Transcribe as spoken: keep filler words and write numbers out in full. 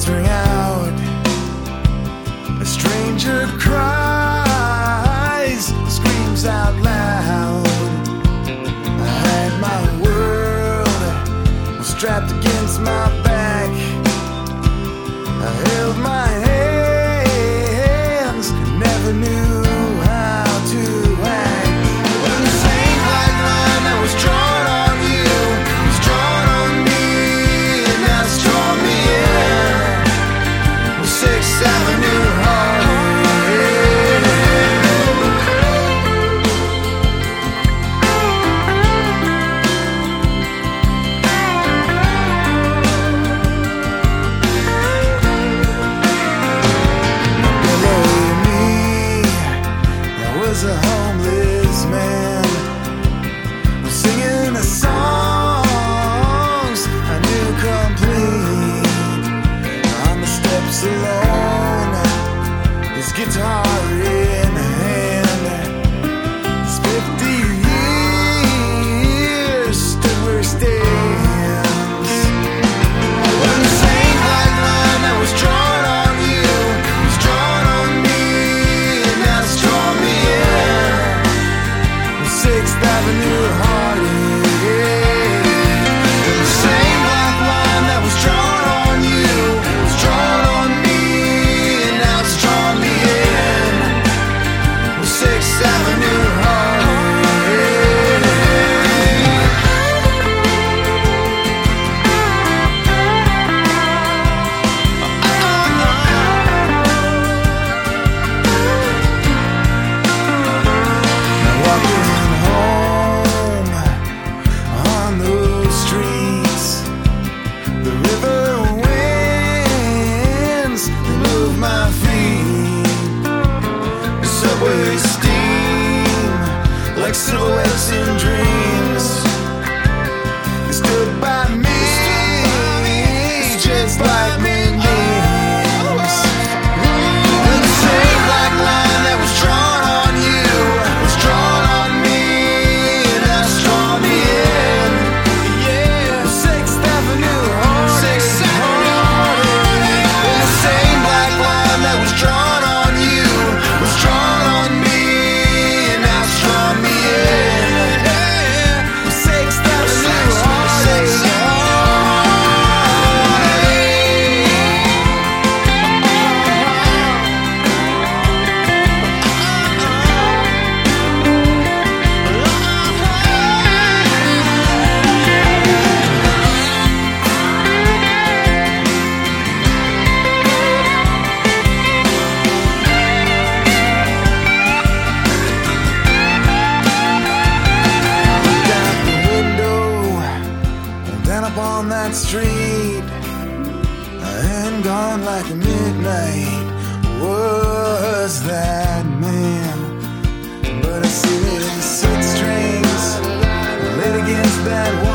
ring out. A stranger cries, screams out loud. I had my world was strapped against my back. I held my hands, never knew how to act. When the same black line that was drawn on you was drawn on me, and now it's drawn me in. Sixth Avenue Harley. A homeless man singing the songs I knew complete. On the steps alone, his guitar in hand. His fifty years stood where he stands. When the same black line that was drawn on you was drawn on me, and now it's drawn me in. Sixth Avenue Harley. The same black line that was drawn on you was drawn on me, and now it's drawn me in. Sixth Avenue Harley. Steam like silhouettes in dreams. They stood by me, just like moonbeams. And the same black line that was drawn on you was drawn on me, and that's drawn me in. Yeah, Sixth Avenue Harley. Sixth Avenue Harley. And the same black line that was drawn on you was drawn on me. On that street, and gone like a midnight was that man. But I see his six strings laid against that wall.